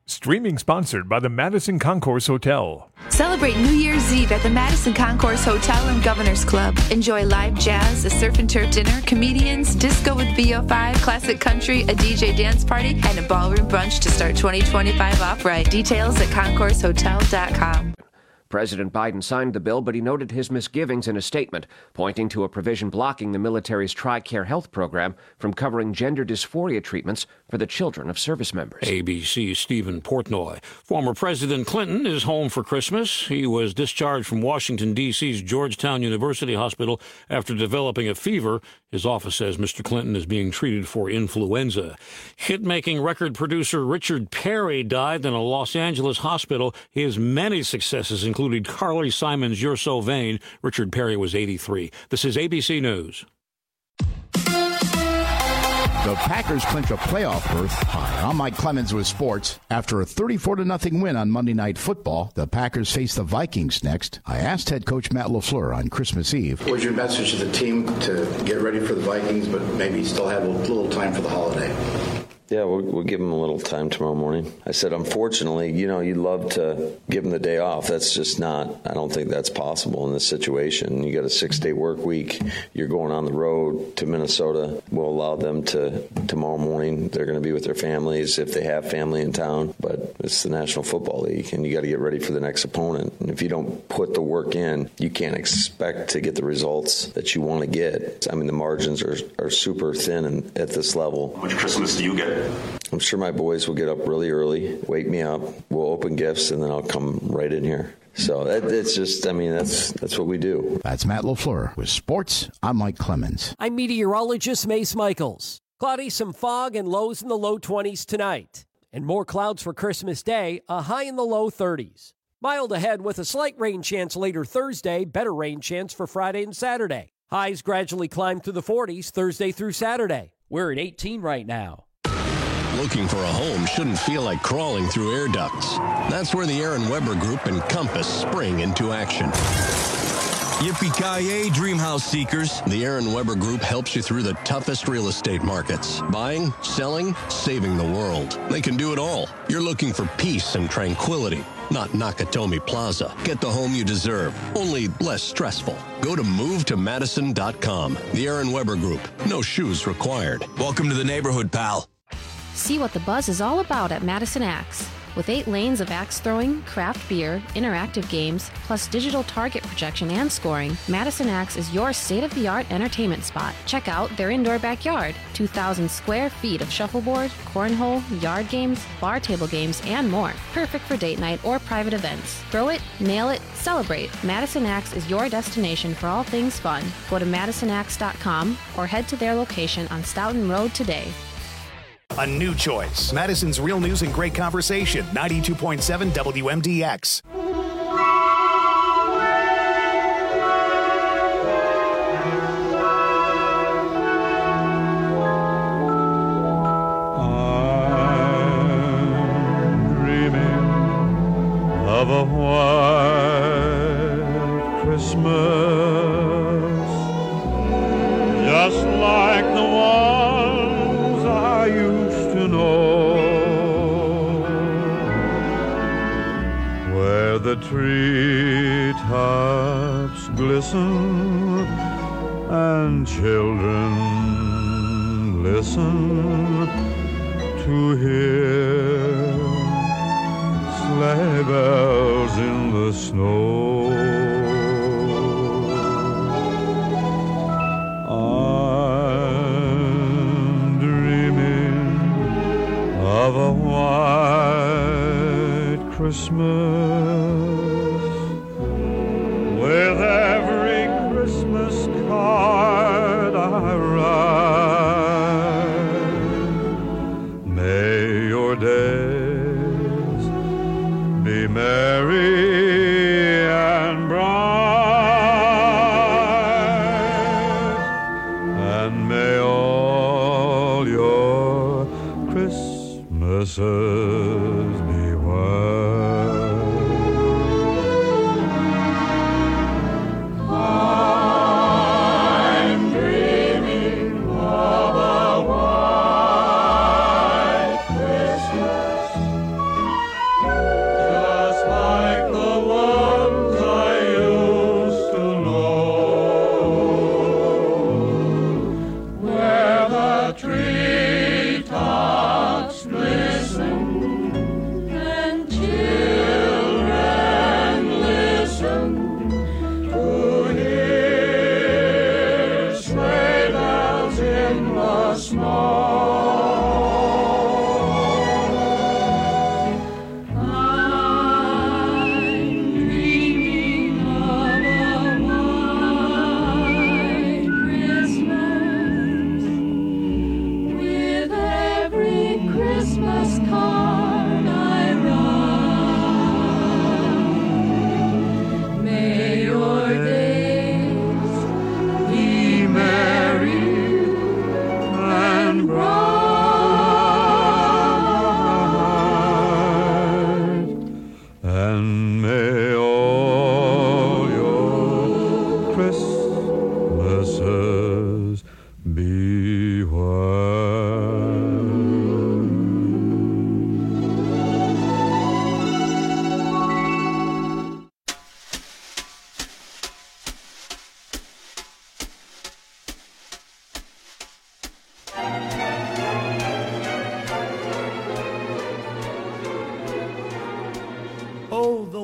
Streaming sponsored by the Madison Concourse Hotel. Celebrate New Year's Eve at the Madison Concourse Hotel and Governor's Club. Enjoy live jazz, a surf and turf dinner, comedians, disco with VO5, classic country, a DJ dance party, and a ballroom brunch to start 2025 off right. Details at concoursehotel.com. President Biden signed the bill, but he noted his misgivings in a statement, pointing to a provision blocking the military's TRICARE health program from covering gender dysphoria treatments for the children of service members. ABC's Stephen Portnoy. Former President Clinton is home for Christmas. He was discharged from Washington, D.C.'s Georgetown University Hospital after developing a fever. His office says Mr. Clinton is being treated for influenza. Hit-making record producer Richard Perry died in a Los Angeles hospital. His many successes included Carly Simon's You're So Vain. Richard Perry was 83. This is ABC News. The Packers clinch a playoff berth. Hi, I'm Mike Clemens with sports. After a 34-0 win on Monday Night Football, the Packers face the Vikings next. I asked head coach Matt LaFleur on Christmas Eve. What's your message to the team to get ready for the Vikings, but maybe still have a little time for the holiday? Yeah, we'll give them a little time tomorrow morning. I said, unfortunately, you'd love to give them the day off. That's just not, I don't think that's possible in this situation. You got a 6-day work week. You're going on the road to Minnesota. We'll allow them to, tomorrow morning, they're going to be with their families if they have family in town. But it's the National Football League, and you got to get ready for the next opponent. And if you don't put the work in, you can't expect to get the results that you want to get. I mean, the margins are super thin at this level. How much Christmas do you get? I'm sure my boys will get up really early, wake me up, we'll open gifts, and then I'll come right in here. So it's just, that's what we do. That's Matt LaFleur. With sports, I'm Mike Clemens. I'm meteorologist Mace Michaels. Cloudy, some fog, and lows in the low 20s tonight. And more clouds for Christmas Day, a high in the low 30s. Mild ahead with a slight rain chance later Thursday, better rain chance for Friday and Saturday. Highs gradually climb through the 40s Thursday through Saturday. We're at 18 right now. Looking for a home shouldn't feel like crawling through air ducts. That's where the Aaron Weber Group and Compass spring into action. Yippee-ki-yay, dream house seekers. The Aaron Weber Group helps you through the toughest real estate markets. Buying, selling, saving the world. They can do it all. You're looking for peace and tranquility, not Nakatomi Plaza. Get the home you deserve, only less stressful. Go to movetomadison.com. The Aaron Weber Group. No shoes required. Welcome to the neighborhood, pal. See what the buzz is all about at Madison Axe. With 8 lanes of axe throwing, craft beer, interactive games, plus digital target projection and scoring, Madison Axe is your state-of-the-art entertainment spot. Check out their indoor backyard, 2,000 square feet of shuffleboard, cornhole, yard games, bar table games, and more. Perfect for date night or private events. Throw it, nail it, celebrate. Madison Axe is your destination for all things fun. Go to MadisonAxe.com or head to their location on Stoughton Road today. A new choice. Madison's Real News and Great Conversation, 92.7 WMDX. I'm dreaming of a white Christmas, just like the ones I used to know, where the treetops glisten and children listen to hear sleigh bells in the snow. I'm dreaming of a white Christmas, with every Christmas card I write. May your days be merry and bright, and may all your Christmases be white. I'm dreaming of a white Christmas,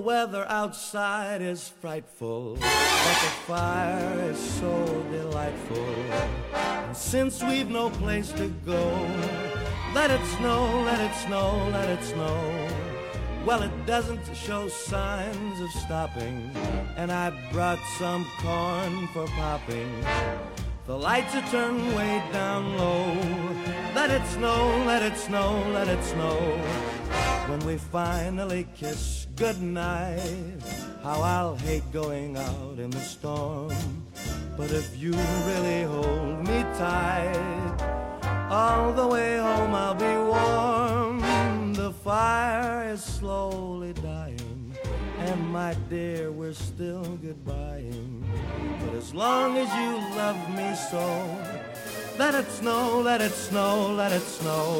weather outside is frightful, but the fire is so delightful. And since we've no place to go, let it snow, let it snow, let it snow. Well, it doesn't show signs of stopping, and I brought some corn for popping. The lights are turned way down low. Let it snow, let it snow, let it snow. When we finally kiss goodnight, how I'll hate going out in the storm. But if you really hold me tight, all the way home I'll be warm. The fire is slowly dying, and my dear, we're still goodbying. But as long as you love me so, let it snow, let it snow, let it snow.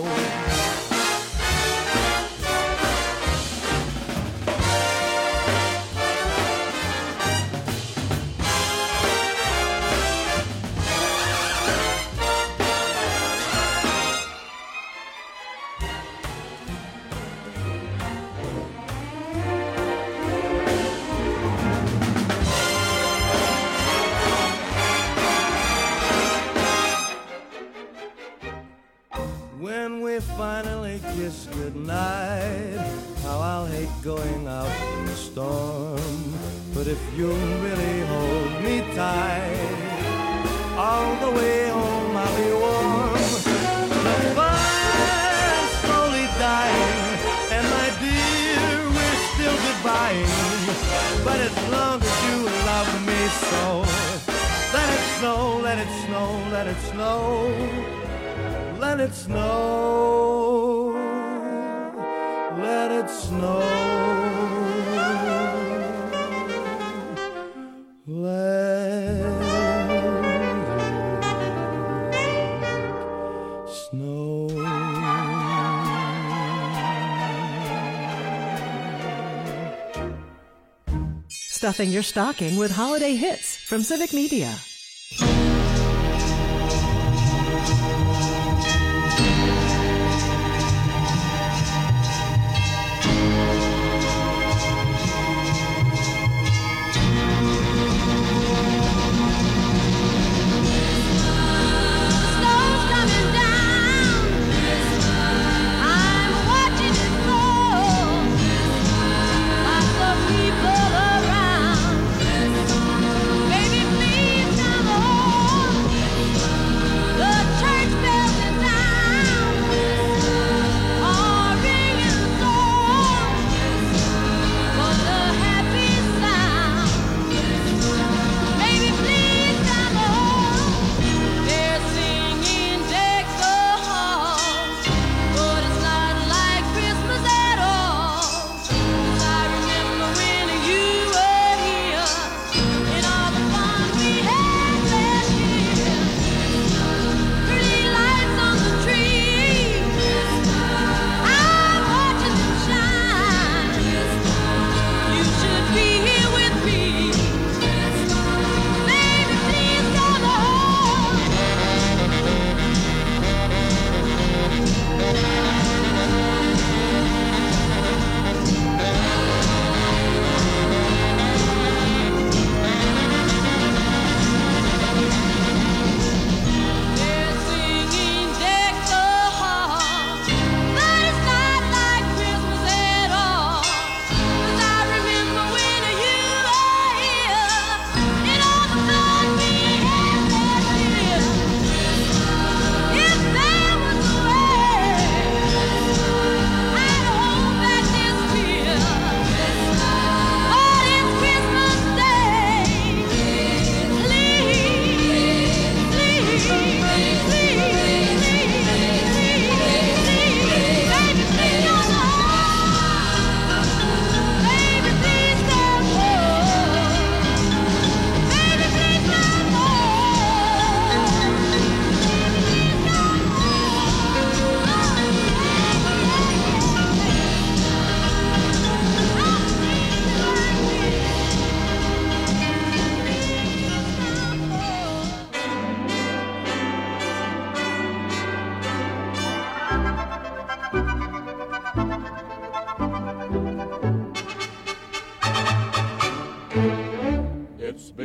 When we finally kiss goodnight, how I'll hate going out in the storm. But if you'll really hold me tight, all the way home I'll be warm. The fire's slowly dying, and my dear, we're still goodbying. But as long as you love me so, let it snow, let it snow, let it snow. Let it snow, let it snow, let it snow. Stuffing your stocking with holiday hits from Civic Media. People around, baby, please now.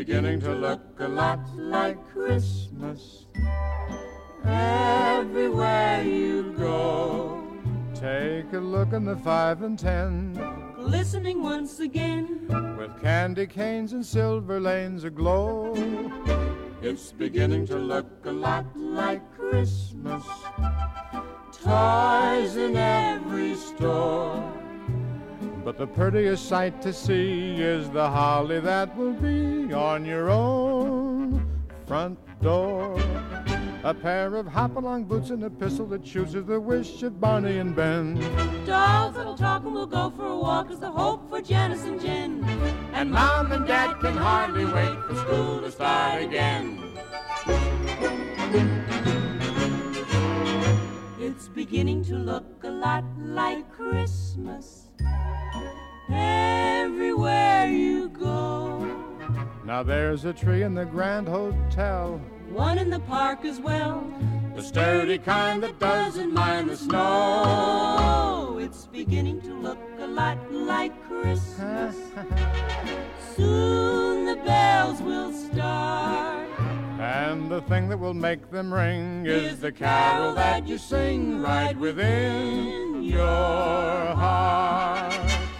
beginning to look a lot like Christmas everywhere you go. Take a look in the 5 and 10, glistening once again, with candy canes and silver lanes aglow. It's beginning to look a lot like Christmas, toys in every store. But the prettiest sight to see is the holly that will be on your own front door. A pair of hop-along boots and a pistol that shoots is the wish of Barney and Ben. Dolls that'll talk and we'll go for a walk is the hope for Janice and Jen. And Mom and Dad can hardly wait for school to start again. It's beginning to look a lot like Christmas everywhere you go. Now there's a tree in the Grand Hotel, one in the park as well, the sturdy kind that doesn't mind the snow. It's beginning to look a lot like Christmas. Soon the bells will start, and the thing that will make them ring is the carol that you sing right within your heart.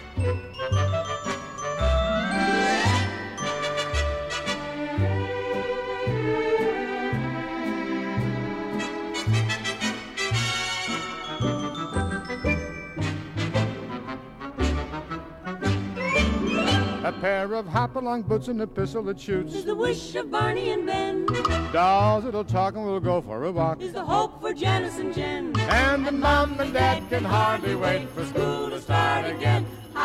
A pair of hop-along boots and a pistol that shoots is the wish of Barney and Ben. Dolls that'll talk and we'll go for a walk is the hope for Janice and Jen. And the Mom and Dad can hardly wait for school to start again.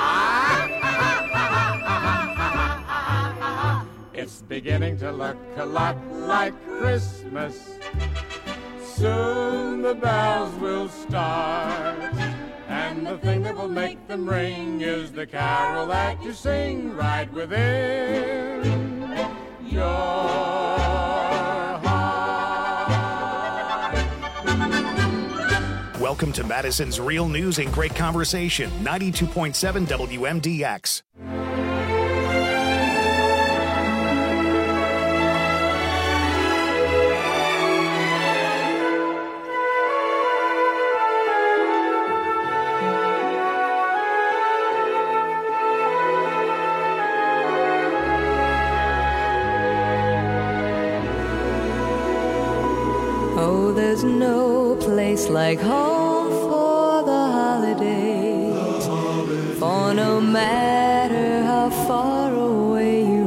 It's beginning to look a lot like Christmas. Soon the bells will start, and the thing that will make them ring is the carol that you sing right within your heart. Welcome to Madison's Real News and Great Conversation, 92.7 WMDX. Oh, there's no place like home for the holidays. For no matter how far away you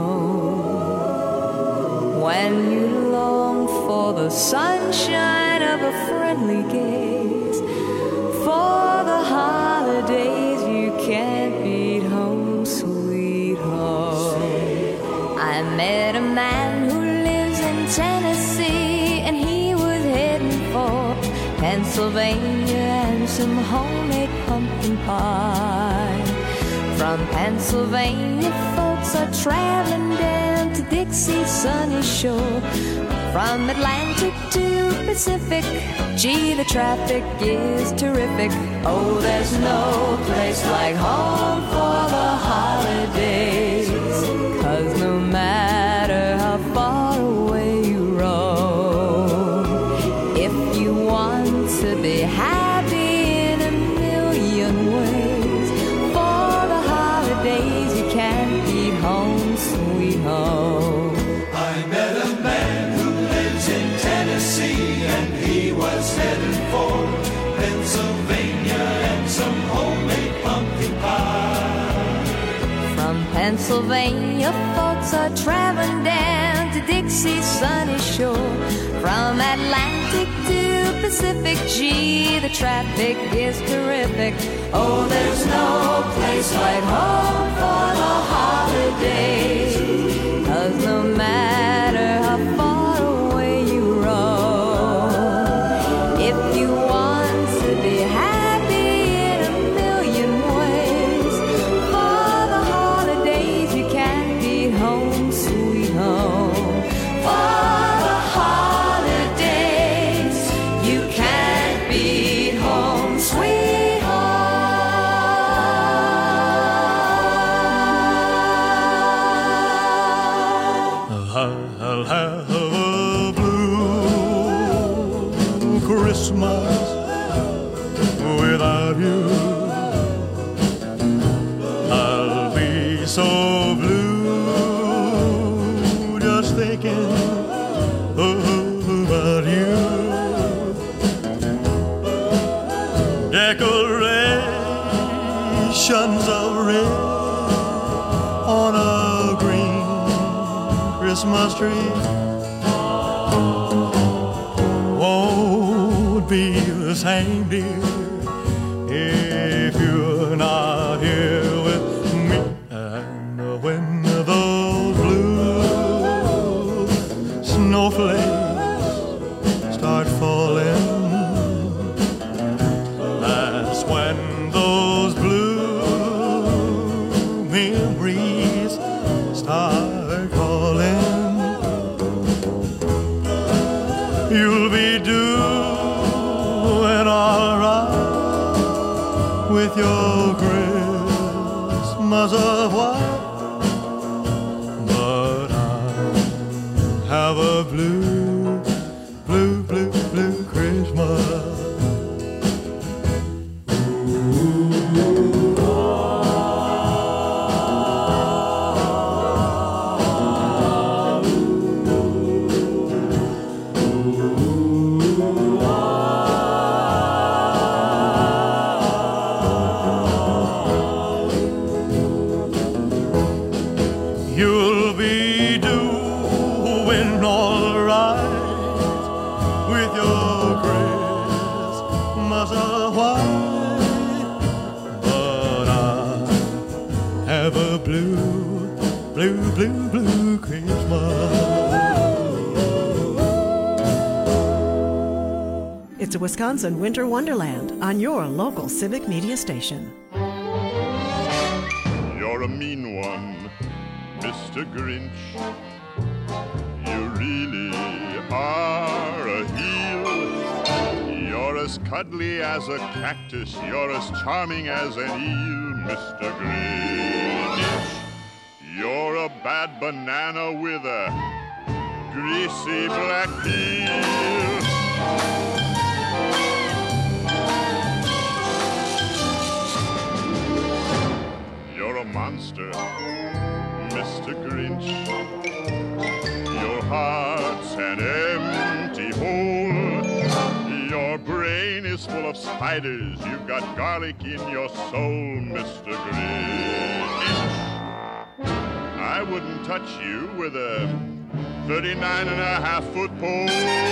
roam, when you long for the sunshine of a friendly gaze, for the holidays you can't beat home, sweet home. I met a man who lives in Tennessee, and he was heading for Pennsylvania and some homemade pumpkin pie. From Pennsylvania, folks are traveling down to Dixie's sunny shore. From Atlantic to Pacific, gee, the traffic is terrific. Oh, there's no place like home for the holidays, 'cause no matter how far away you roam, if you want to be happy in a million ways, for the holidays you can't beat home, sweet home. I met a man who lives in Tennessee, and he was headed for Pennsylvania and some homemade pumpkin pie. From Pennsylvania, folks are traveling down to Dixie's sunny shore. From Atlantic to Pacific, gee, the traffic is terrific. Oh, there's no place like home for the holidays, 'cause no matter how far away you roam, if you want to be happy in a million ways, for the holidays you can't beat home, sweet home. For the holidays you can't beat home, sweet home. so blue, just thinking about you. Decorations of red on a green Christmas tree won't be the same, dear, if you're not here with me. And when those blue snowflakes start falling, that's when those blue memories start calling. You'll be doing all right with your Christmas of white, but I have a blue, blue, blue, blue Christmas. You'll be doing all right with your Christmas of white, but I have a blue, blue, blue, blue Christmas. It's a Wisconsin Winter Wonderland on your local Civic Media station. You're a mean one, Mr. Grinch. You really are a heel. You're as cuddly as a cactus. You're as charming as an eel, Mr. Grinch. You're a bad banana with a greasy black peel. You're a monster, Mr. Grinch. Your heart's an empty hole. Your brain is full of spiders. You've got garlic in your soul, Mr. Grinch. I wouldn't touch you with a 39.5-foot pole.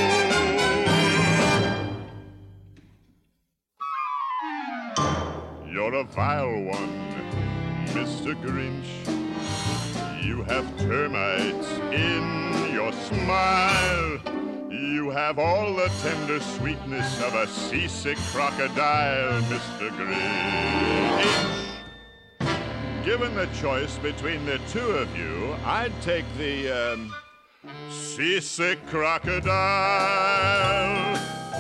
You're a vile one, Mr. Grinch. You have termites in your smile. You have all the tender sweetness of a seasick crocodile, Mr. Grinch. Given the choice between the two of you, I'd take the seasick crocodile.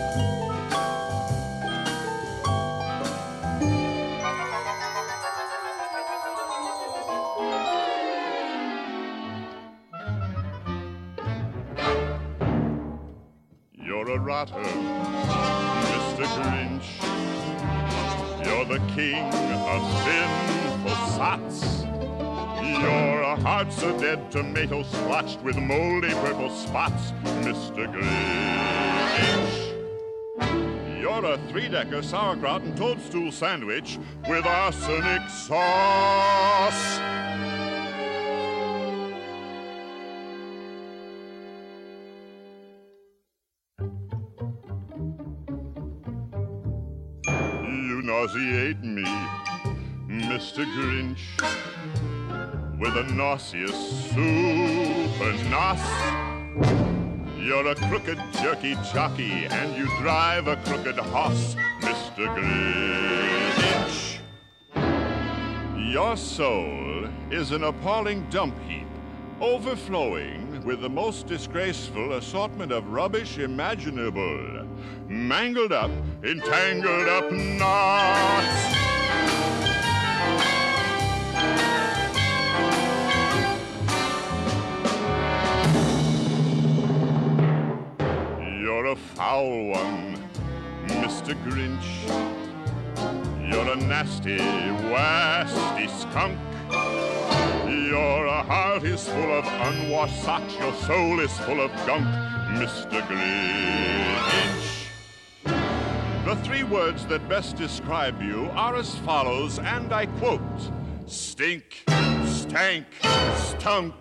You're a rotter, Mr. Grinch. You're the king of sinful sots. Your heart's a dead tomato splotched with moldy purple spots, Mr. Grinch. You're a three-decker sauerkraut and toadstool sandwich with arsenic sauce. You nauseate me, Mr. Grinch, with a nauseous super nos. You're a crooked jerky jockey and you drive a crooked horse, Mr. Grinch. Your soul is an appalling dump heap, overflowing with the most disgraceful assortment of rubbish imaginable. Mangled up in tangled up knots. You're a foul one, Mr. Grinch. You're a nasty, wasty skunk. Your heart is full of unwashed socks, your soul is full of gunk, Mr. Grinch. The three words that best describe you are as follows, and I quote: stink, stank, stunk.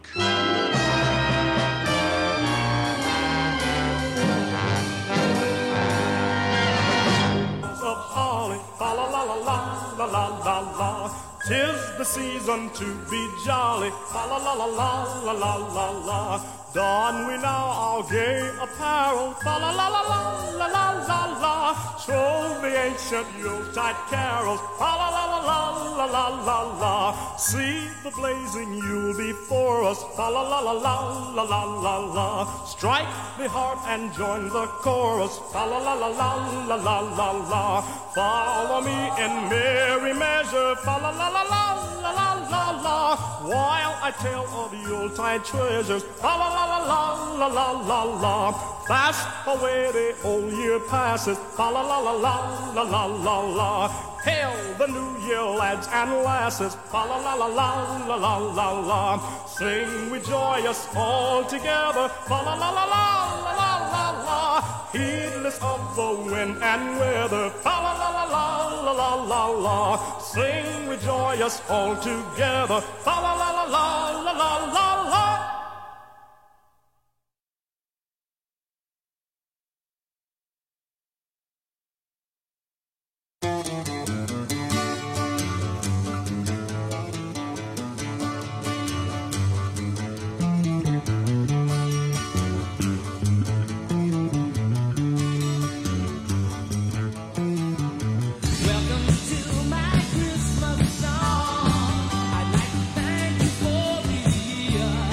Of holly, fa la la la la la la la la. 'Tis the season to be jolly, fa la la la la la la la la. Don we now our gay apparel, fa la la la la la la la la. Troll the ancient Yuletide carols, fa la la la la la la la la. See the blazing Yule before us, fa la la la la la la la la. Strike the heart and join the chorus, fa la la la la la la la la. Follow me in merry measure, fa la la la la la la la la. While I tell of Yuletide treasures, fa la la la la la la la. Fast away the old year passes, fa la la la la la la la la. Hail the new year, lads and lasses, fa la la la la la la la la. Sing we joyous all together, fa la la la la la la la la. Heedless of the wind and weather, fa la la la la la la la la. Sing we joyous all together, fa la la la la la la la la. Christmas song. I'd like to thank you for the year.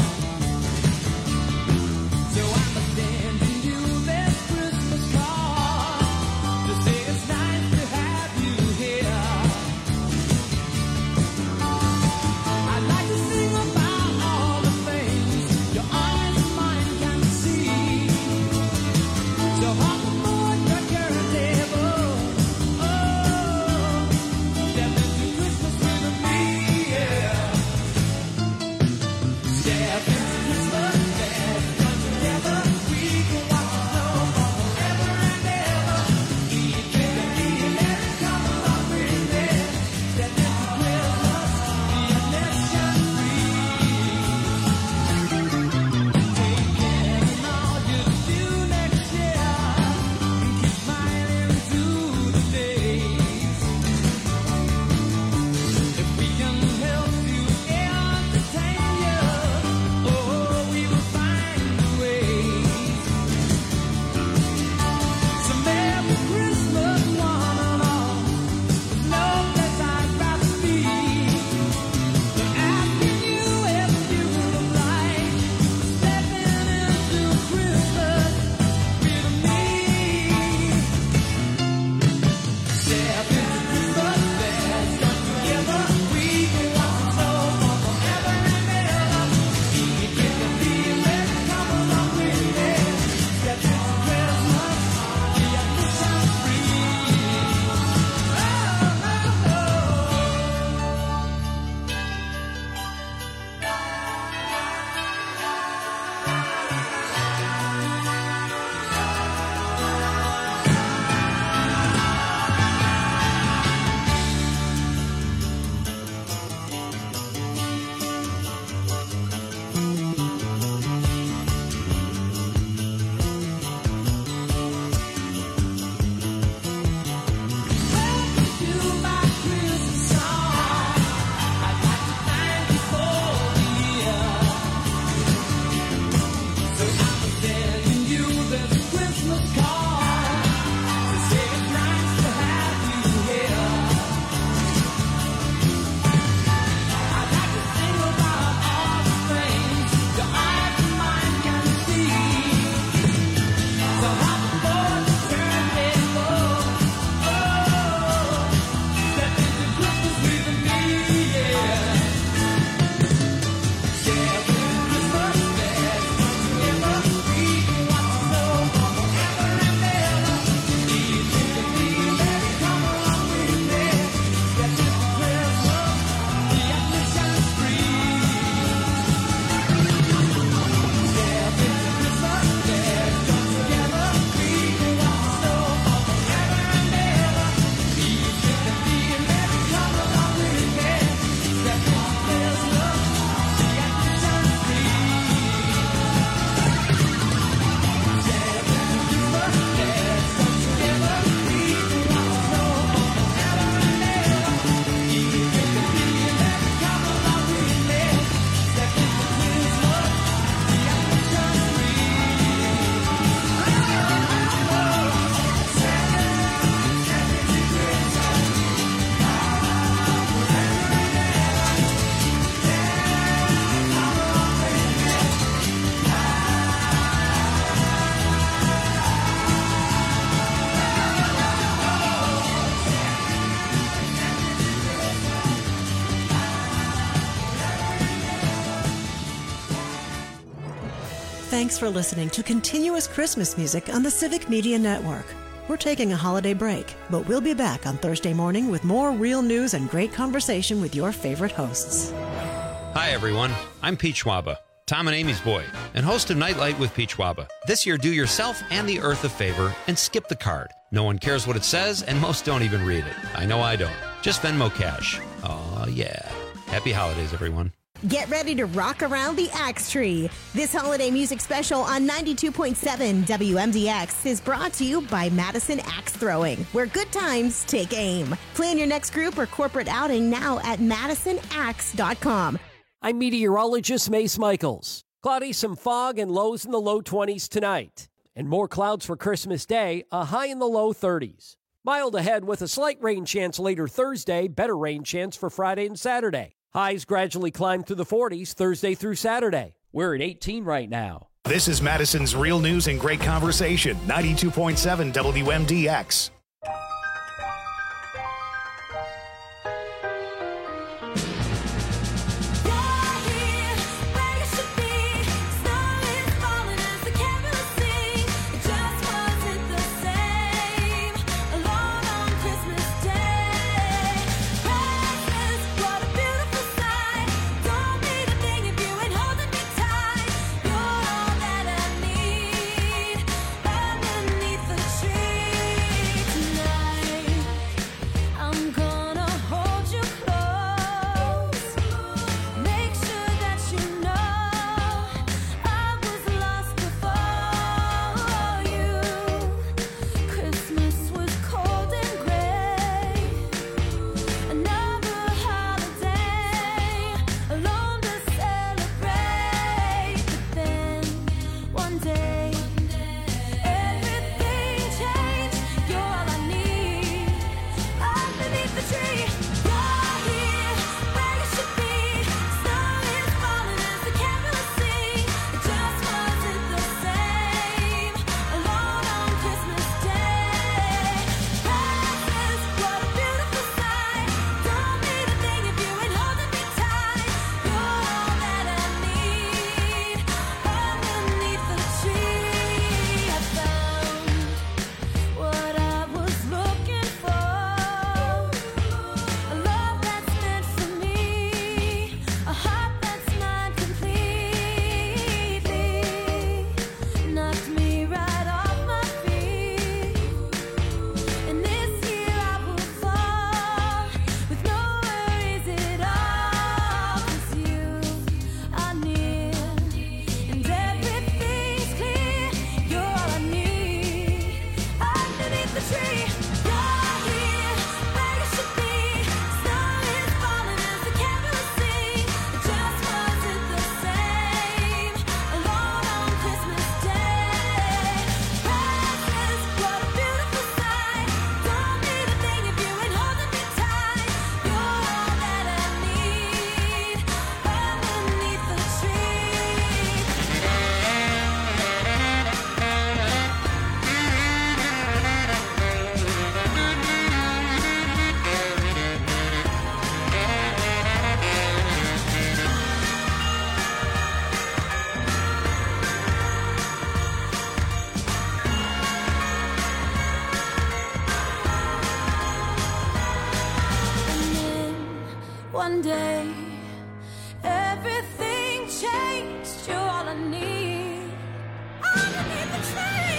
Thanks for listening to Continuous Christmas Music on the Civic Media Network. We're taking a holiday break, but we'll be back on Thursday morning with more real news and great conversation with your favorite hosts. Hi, everyone. I'm Pete Schwaba, Tom and Amy's boy, and host of Nightlight with Pete Schwaba. This year, do yourself and the earth a favor and skip the card. No one cares what it says, and most don't even read it. I know I don't. Just Venmo cash. Aw, yeah. Happy holidays, everyone. Get ready to rock around the Axe Tree. This holiday music special on 92.7 WMDX is brought to you by Madison Axe Throwing, where good times take aim. Plan your next group or corporate outing now at MadisonAxe.com. I'm meteorologist Mace Michaels. Cloudy, some fog, and lows in the low 20s tonight. And more clouds for Christmas Day, a high in the low 30s. Mild ahead with a slight rain chance later Thursday, better rain chance for Friday and Saturday. Highs gradually climb to the 40s Thursday through Saturday. We're at 18 right now. This is Madison's Real News and Great Conversation, 92.7 WMDX. One day, everything changed. You're all I need. Underneath the tree.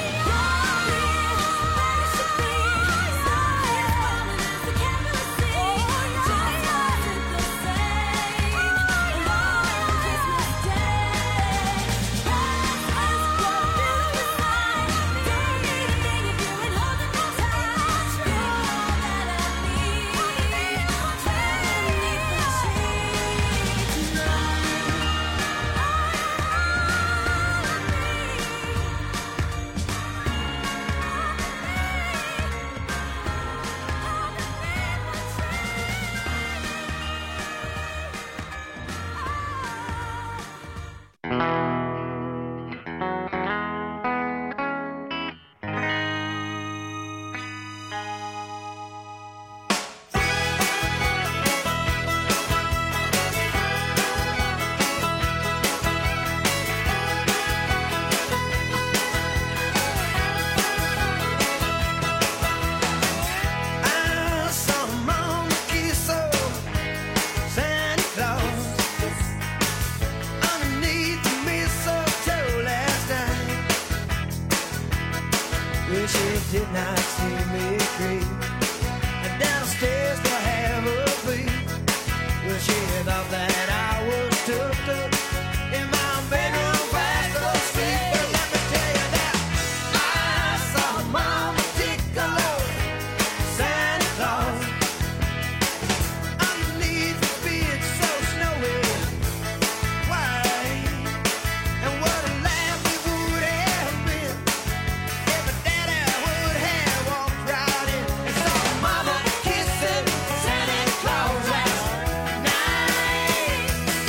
did not see me creep downstairs to have a peek. Well, she thought that I was tucked up in my bedroom fast asleep. But let me tell you that I saw Mama Tickler, Santa Claus, underneath the bed so snowy white. And what a laugh it would have been if a daddy would have walked right in and saw Mama kissing Santa Claus last night.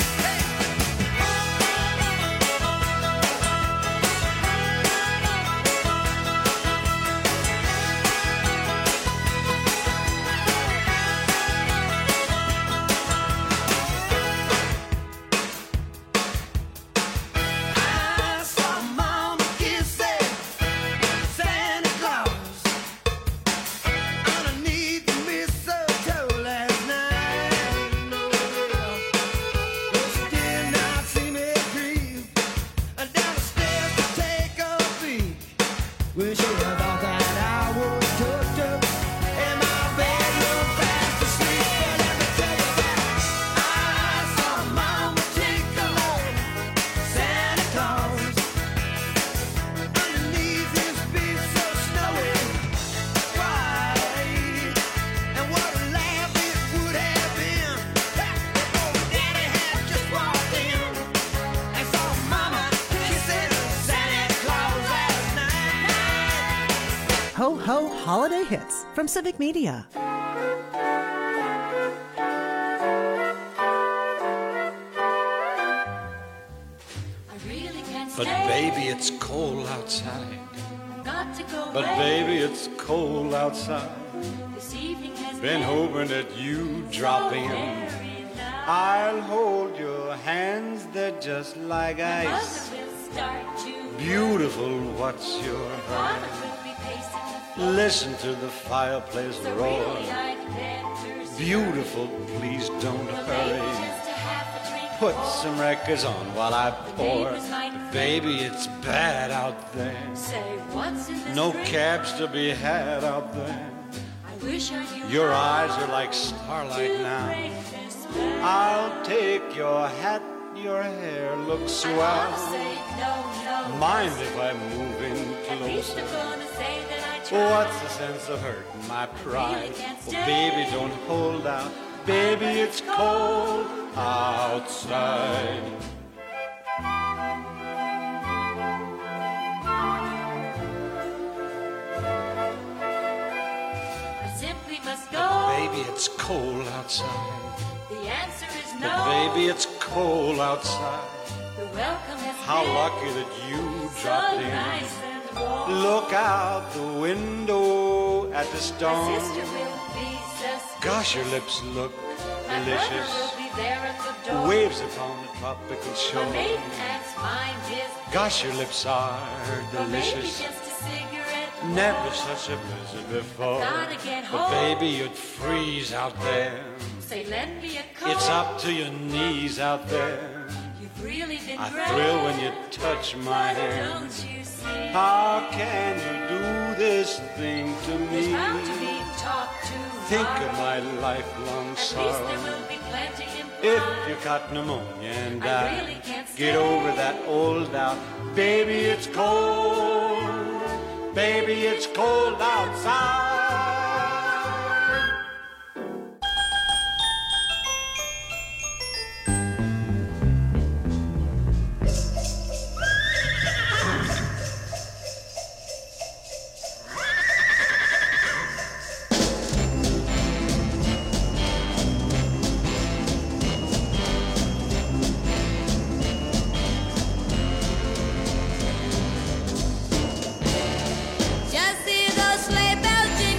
I saw Mama kissing Santa Claus underneath the mistletoe last night. No, well, she did not see me creep down the stairs to take a peek. Well, she thought that I was tucked up in my bedroom fast asleep. But let me tell you that I saw Mama Tickler, Santa Claus, underneath his bed so snowy white. And what a laugh it would have been if old Daddy had just walked in and saw Mama kissing Santa Claus last night. Ho Ho Holiday Hits from Civic Media. But baby, it's cold outside. Got to go But away. baby, it's cold outside. This evening has Been hoping that you drop in. I'll hold your hands, they're just like ice. Mother will start to Beautiful, what's your Father hurry? will be pacing the floor. Listen to the fireplace So roar. really I'd better see Beautiful, please don't maybe hurry. just a half a drink Put more. some records on while I pour. neighbors might Baby, it's bad out there. Say what's in this No drink? cabs to be had out there. I wish I knew Your how eyes are like starlight to now. break this spell. I'll take your hat, your hair looks I wanna swell. say no, no. Mind if I move in At least closer? I'm gonna say that I tried. What's the sense of hurting my pride? can't Oh, stay. baby, don't hold out. Baby, it's cold outside. I simply must go. But baby, it's cold outside. The answer is But no. baby, it's cold outside. The welcome has How been lucky that you so dropped in. nice and warm. Look out the window at the My storm. sister will be suspicious. Gosh, your lips look My delicious. brother will be there at the door. Waves upon the tropical My shore. maiden aunt's mind is Gosh, your lips are or maybe delicious. just a cigarette. Never such a blizzard before. Gotta get But home. baby, you'd freeze out there. Say, lend me a coat. It's up to your knees out there. You've really been I great. thrill when you touch my But hand. don't you see? How can you do this thing to There's me? bound to be talk Think tomorrow. of my lifelong At least sorrow. there will be plenty If implied. you got pneumonia and I die, really can't get stay. over that old doubt. Baby, it's cold. Baby, it's cold outside. Just see those sleigh bells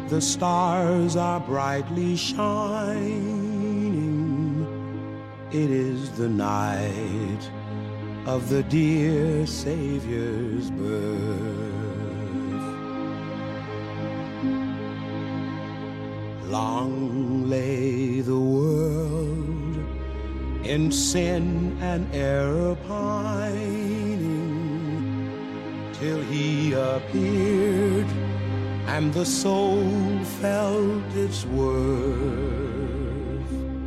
the stars are brightly shining. It is the night of the dear Savior's birth. Long lay the world in sin and error pining, till he appeared and the soul felt its worth.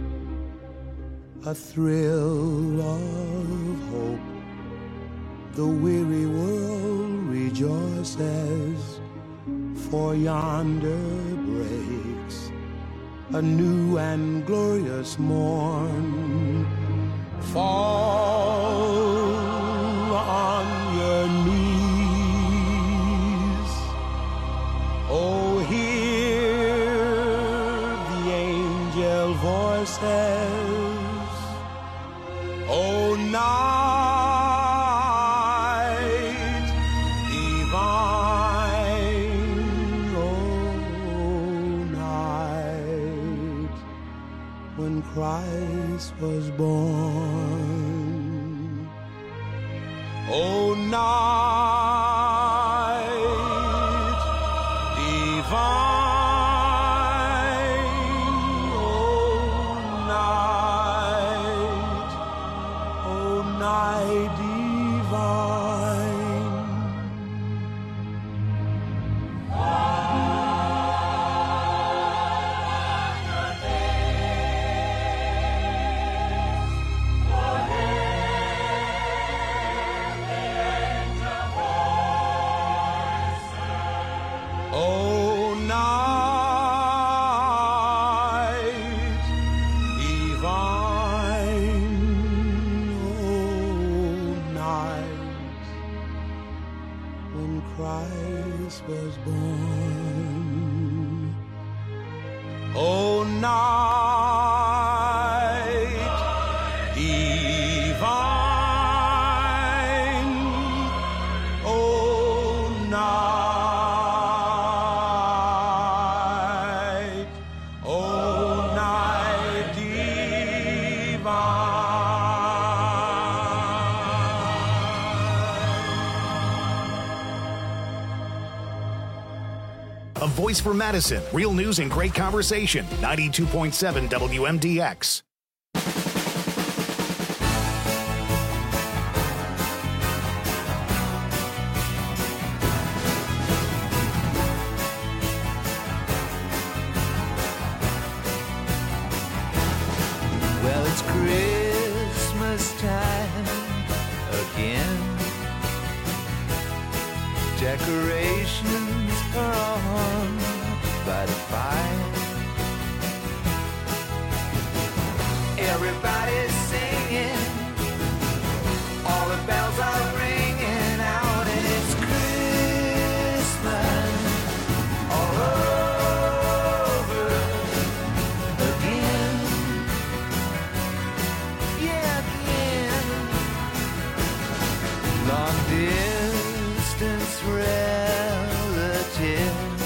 A thrill of hope, the weary world rejoices, for yonder breaks a new and glorious morn. Fall on your knees, oh, hear the angel voices, oh, night divine, oh, night when Christ was born, oh, night divine, oh, night divine. Oh, night divine, oh, night when Christ was born, oh, night divine, oh, night, oh, night divine. A voice for Madison. Real news and great conversation. 92.7 WMDX. Well, it's Christmas time again. Decorations are on by the fire. Everybody's singing, all the bells are ringing out, and it's Christmas all over again. Yeah, again. Long distance relatives,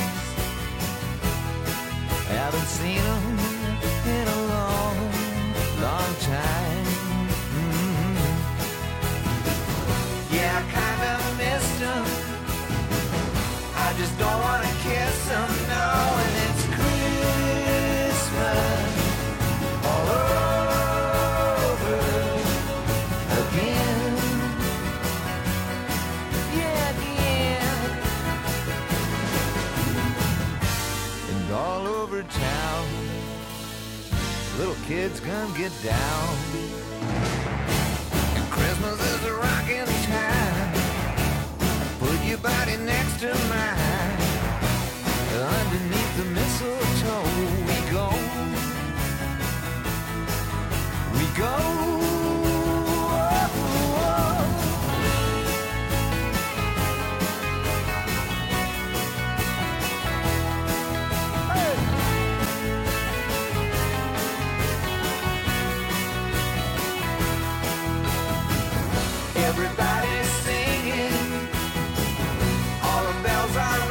haven't seen them in a long, long time. Mm-hmm. Yeah, I kinda missed them. I just don't wanna kiss them, no. And it's Christmas all over again. Yeah, again. And all over town, little kids come get down. And Christmas is a rockin' time. Put your body next to mine. Underneath the mistletoe we go. We go. Everybody's singing, all the bells are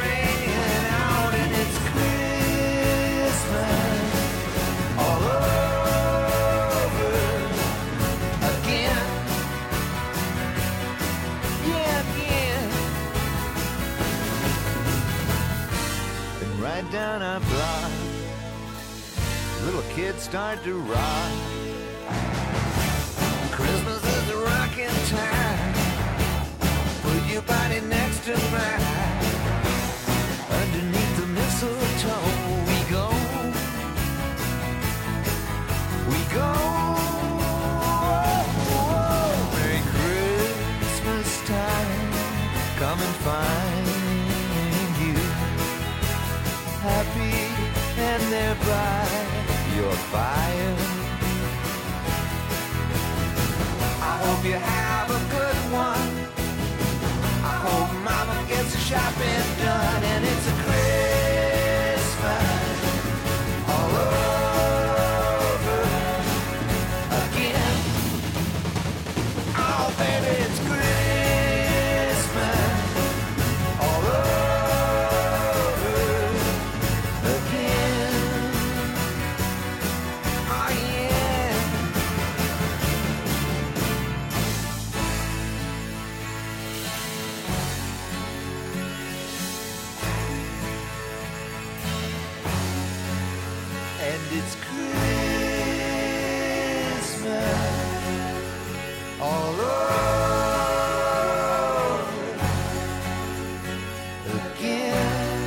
right down our block. Little kids start to rock. Christmas is a rocking time. Put your body next to mine. Underneath the mistletoe we go. We go. Merry Christmas time. Come and find you happy and there by your fire. I hope you have a good one. I hope Mama gets the shopping done, and it's a Christmas all over again. Oh, baby, it's Christmas all over again. Oh, yeah. And it's Christmas all over again.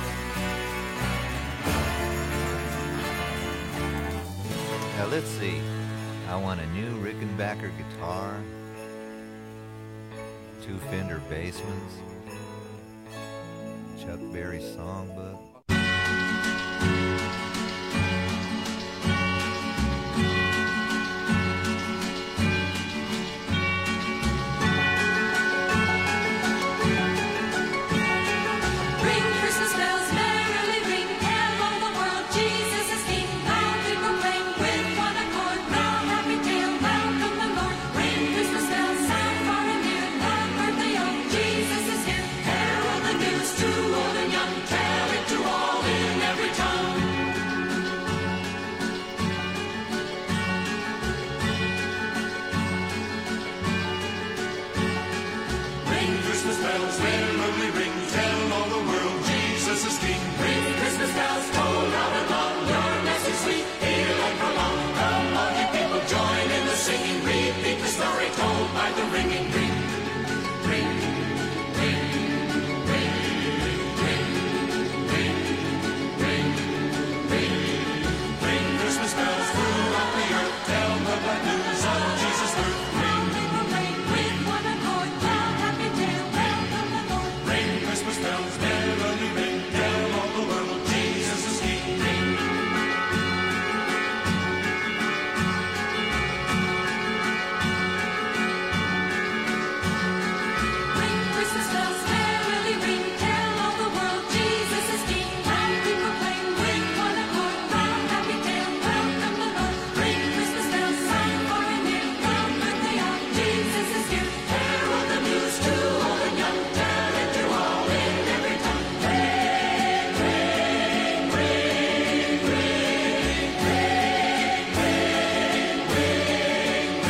Now let's see. I want a new Rickenbacker guitar, 2 Fender Bassmans, Chuck Berry songbook. Ring Christmas bells, merrily ring, tell all the world Jesus is King. Loudly proclaim with one accord, the happy tale, welcome the Lord. Ring Christmas bells, sound far and near, the birthday of Jesus is here. Herald the news to old and young, tell it to all in every tongue. Ring Christmas bells, merrily ring, tell all the world Jesus is King. Ring Christmas bells, toll loud and long, your message sweet, hear and prolong. Come all you people, join in the singing, repeat the story told by the ringing ring. Ring, ring, ring, ring, ring, ring, ring, ring Christmas bells throughout the earth, tell the glad news of Jesus' birth. Ring, with one accord, the happy tale, welcome the Lord. Ring Christmas bells, merrily ring, tell all the world Jesus is King. Ring. Ring Christmas bells, merrily ring, tell all the world Jesus is King. Loudly proclaim with one accord, the happy tale, welcome the Lord. Ring Christmas bells, sound far and near, the birthday of Jesus is here. Herald the news to old and young, tell it to all in every tongue. Ring, ring, ring, ring, ring, ring,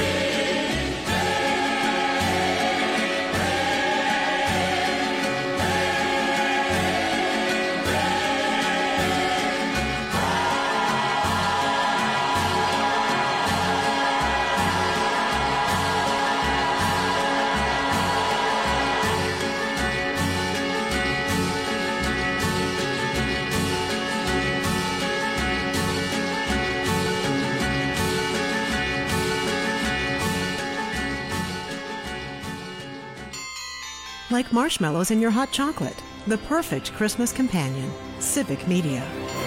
Like marshmallows in your hot chocolate. The perfect Christmas companion. Civic Media.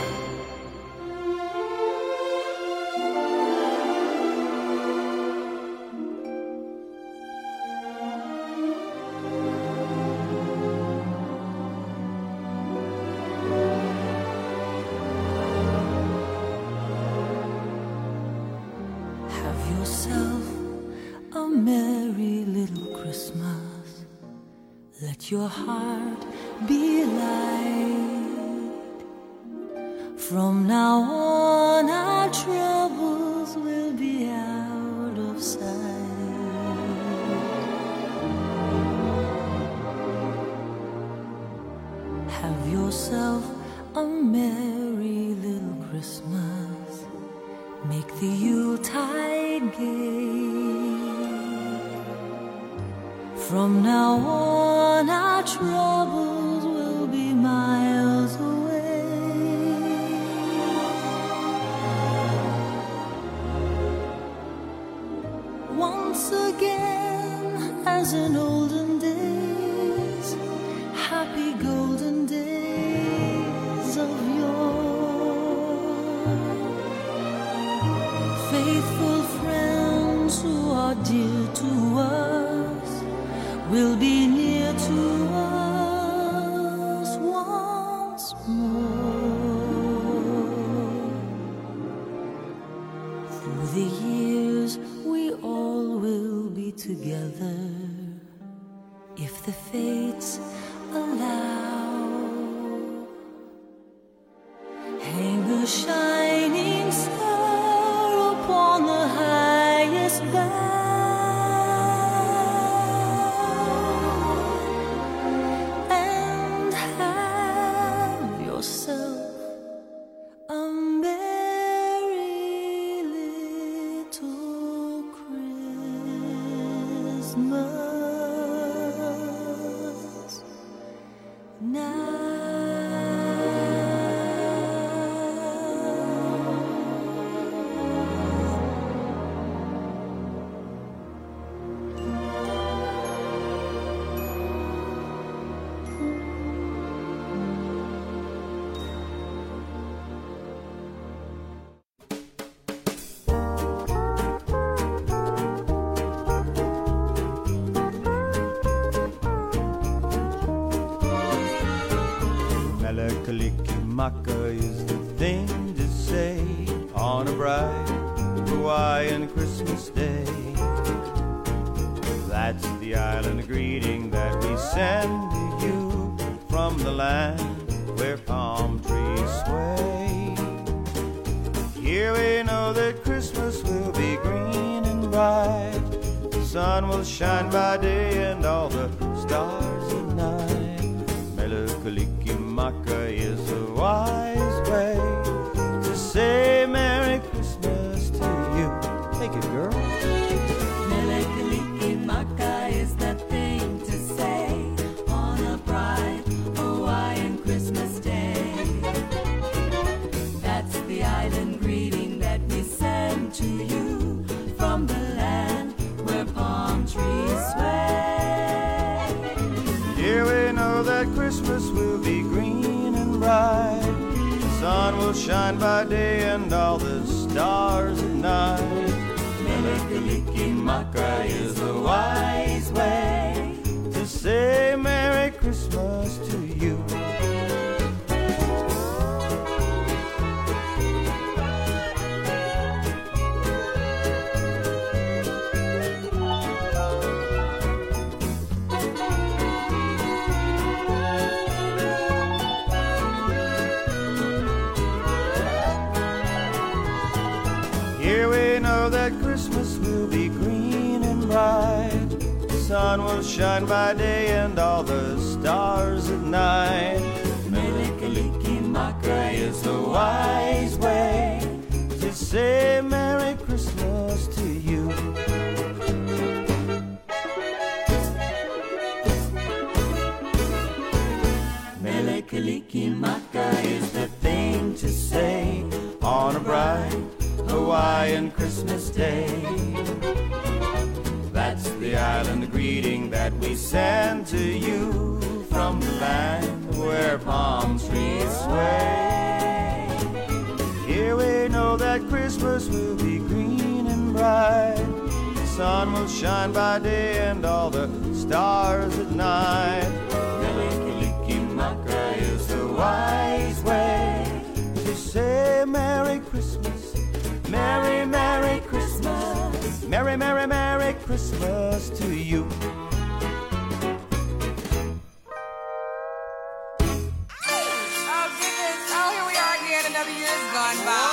Have yourself a merry little Christmas. Let your heart be light. From now on, our troubles will be out of sight. Have yourself a merry little Christmas, make the Yuletide gay. From now on our troubles will be miles away. Once again, as in olden days, happy golden days of yore. Faithful friends who are dear to us will be near to us once more. Through the years we all will be together, if the fates allow. Hang a shining star upon the highest bough, and have yourself a merry little Christmas now. Kalikimaka is the thing to say on a bright Hawaiian Christmas day. That's the island greeting that we send to you from the land where palm trees sway. Here we know that Christmas will be green and bright. The sun will shine by day and all the stars at night. Mele Kalikimaka is a wise way to say Merry Christmas to you. Take it, girl. Mele Kalikimaka is the thing to say on a bright Hawaiian Christmas day. That's the island greeting that we send to you from the land where palm trees sway. Here we know that Christmas will be green and bright. The sun will shine by day and all the stars at night. Mele Kalikimaka is a wise way to say Merry Christmas to you. Here we know that Christmas will be green and bright. The sun will shine by day and all the stars at night. Mele Kalikimaka is the wise way to say Merry Christmas to you. Mele Kalikimaka is the thing to say on a bright Hawaiian Christmas day. That's the island greeting that we send to you from the land where palm trees sway. Here we know that Christmas will be green and bright. The sun will shine by day and all the stars at night. Mele Kalikimaka is the wise way to say Merry Christmas. Merry, Merry Christmas. Merry, Merry, Merry Christmas to you. Oh, goodness. Oh, here we are again. Another year's gone by.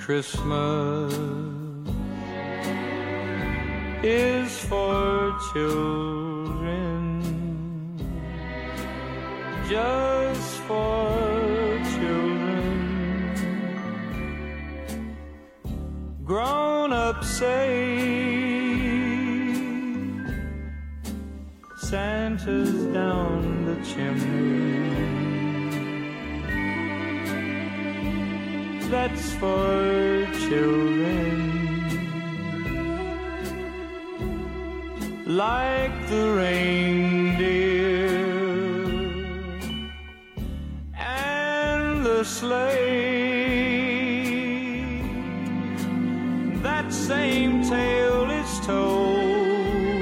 Christmas is for children, just for children. Grown-ups say Santa's down the chimney. That's for children. Like the reindeer and the sleigh, that same tale is told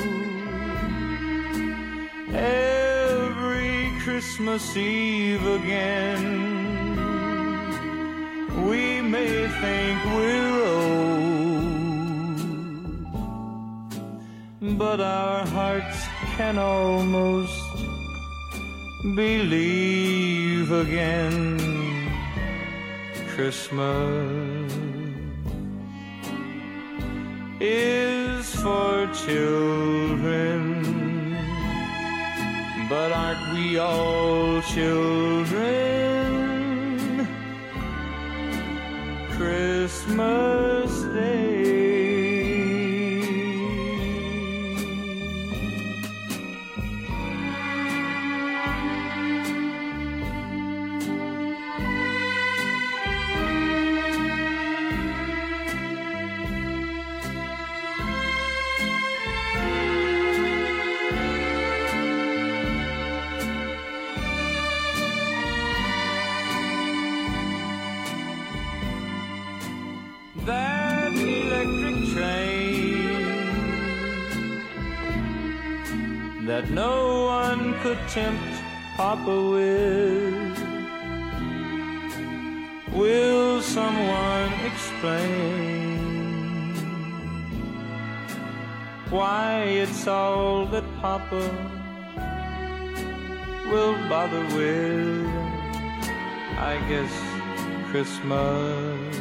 every Christmas Eve again. We may think we're old, but our hearts can almost believe again. Christmas is for children, but aren't we all children? Christmas Day. That electric train that no one could tempt Papa with, will someone explain why it's all that Papa will bother with? I guess Christmas